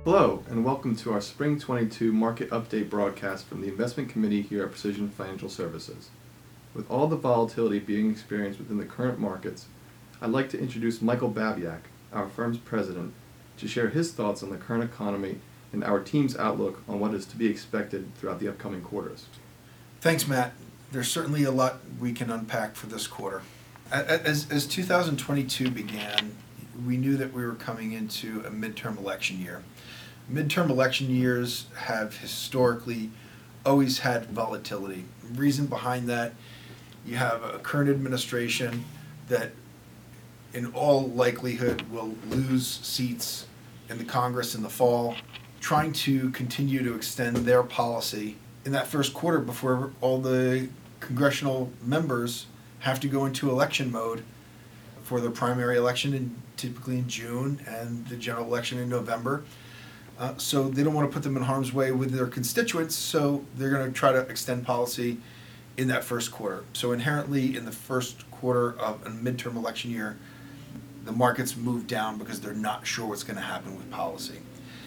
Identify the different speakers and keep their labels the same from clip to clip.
Speaker 1: Hello, and welcome to our Spring 22 Market Update broadcast from the Investment Committee here at Precision Financial Services. With all the volatility being experienced within the current markets, I'd like to introduce Michael Babiak, our firm's president, to share his thoughts on the current economy and our team's outlook on what is to be expected throughout the upcoming quarters.
Speaker 2: Thanks, Matt. There's certainly a lot we can unpack for this quarter. As 2022 began, we knew that we were coming into a midterm election year. Midterm election years have historically always had volatility. The reason behind that, you have a current administration that in all likelihood will lose seats in the Congress in the fall, trying to continue to extend their policy in that first quarter before all the congressional members have to go into election mode for the primary election typically in June and the general election in November. So they don't want to put them in harm's way with their constituents, so they're going to try to extend policy in that first quarter. So inherently in the first quarter of a midterm election year, the markets move down because they're not sure what's going to happen with policy.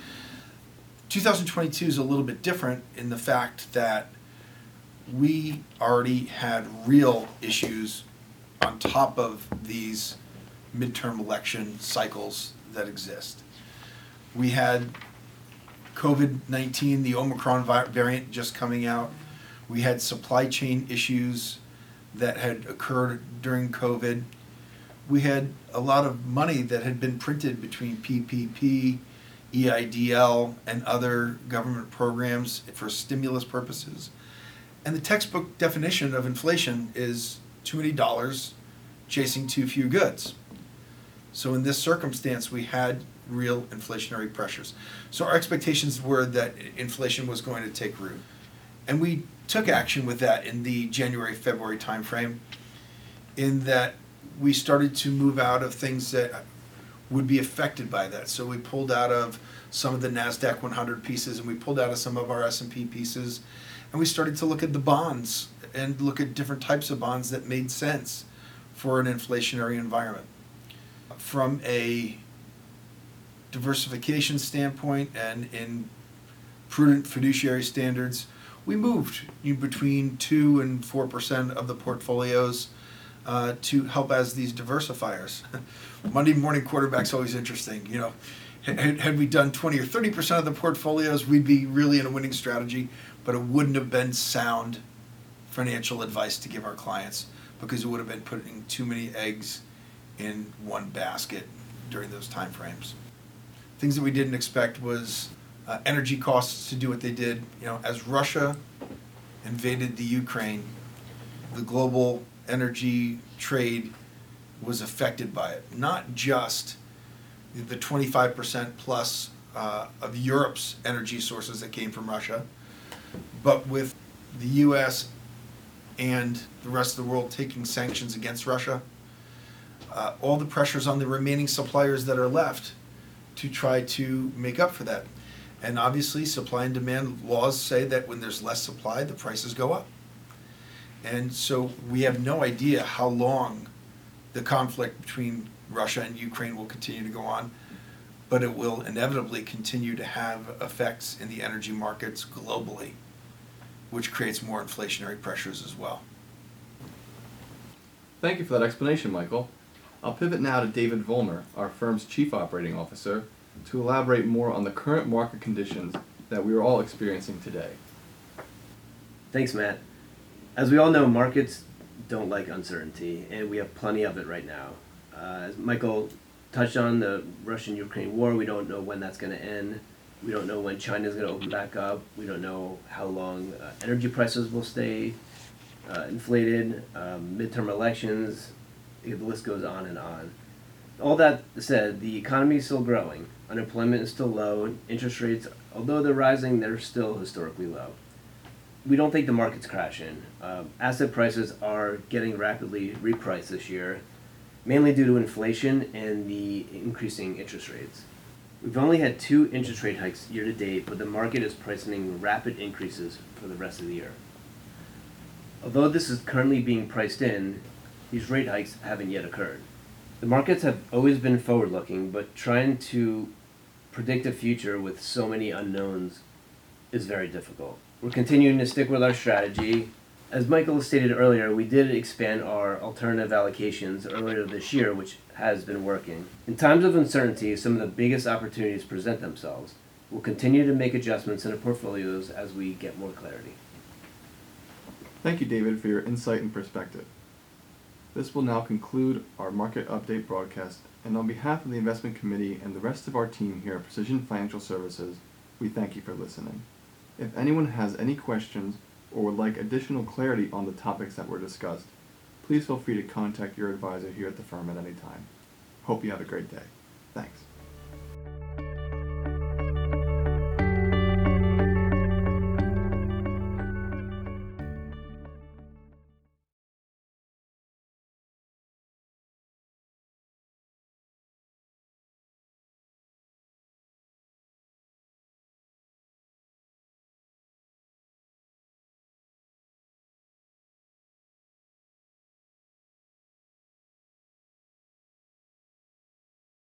Speaker 2: 2022 is a little bit different in the fact that we already had real issues on top of these midterm election cycles that exist. We had COVID-19, the Omicron variant just coming out. We had supply chain issues that had occurred during COVID. We had a lot of money that had been printed between PPP, EIDL, and other government programs for stimulus purposes. And the textbook definition of inflation is too many dollars chasing too few goods. So in this circumstance, we had real inflationary pressures. So our expectations were that inflation was going to take root. And we took action with that in the January-February timeframe, in that we started to move out of things that would be affected by that. So we pulled out of some of the NASDAQ 100 pieces, and we pulled out of some of our S&P pieces, and we started to look at the bonds and look at different types of bonds that made sense for an inflationary environment. From a diversification standpoint and in prudent fiduciary standards, we moved between 2 and 4% of the portfolios to help as these diversifiers. Monday morning quarterback's always interesting. You know, had we done 20 or 30% of the portfolios, we'd be really in a winning strategy, but it wouldn't have been sound financial advice to give our clients because it would have been putting too many eggs in one basket during those time frames. Things that we didn't expect was energy costs to do what they did. You know, as Russia invaded the Ukraine, the global energy trade was affected by it. Not just the 25% plus of Europe's energy sources that came from Russia, but with the U.S. and the rest of the world taking sanctions against Russia, all the pressures on the remaining suppliers that are left to try to make up for that. And obviously supply and demand laws say that when there's less supply, the prices go up. And so we have no idea how long the conflict between Russia and Ukraine will continue to go on, but it will inevitably continue to have effects in the energy markets globally, which creates more inflationary pressures as well.
Speaker 1: Thank you for that explanation, Michael. I'll pivot now to David Vollmer, our firm's Chief Operating Officer, to elaborate more on the current market conditions that we are all experiencing today.
Speaker 3: Thanks, Matt. As we all know, markets don't like uncertainty, and we have plenty of it right now. As Michael touched on, the Russian-Ukraine war, we don't know when that's going to end. We don't know when China is going to open back up. We don't know how long energy prices will stay inflated, midterm elections. The list goes on and on. All that said, the economy is still growing. Unemployment is still low. Interest rates, although they're rising, they're still historically low. We don't think the market's crashing. Asset prices are getting rapidly repriced this year, mainly due to inflation and the increasing interest rates. We've only had 2 interest rate hikes year to date, but the market is pricing rapid increases for the rest of the year. Although this is currently being priced in, these rate hikes haven't yet occurred. The markets have always been forward-looking, but trying to predict a future with so many unknowns is very difficult. We're continuing to stick with our strategy. As Michael stated earlier, we did expand our alternative allocations earlier this year, which has been working. In times of uncertainty, some of the biggest opportunities present themselves. We'll continue to make adjustments in the portfolios as we get more clarity.
Speaker 1: Thank you, David, for your insight and perspective. This will now conclude our market update broadcast, and on behalf of the investment committee and the rest of our team here at Precision Financial Services, we thank you for listening. If anyone has any questions or would like additional clarity on the topics that were discussed, please feel free to contact your advisor here at the firm at any time. Hope you have a great day. Thanks.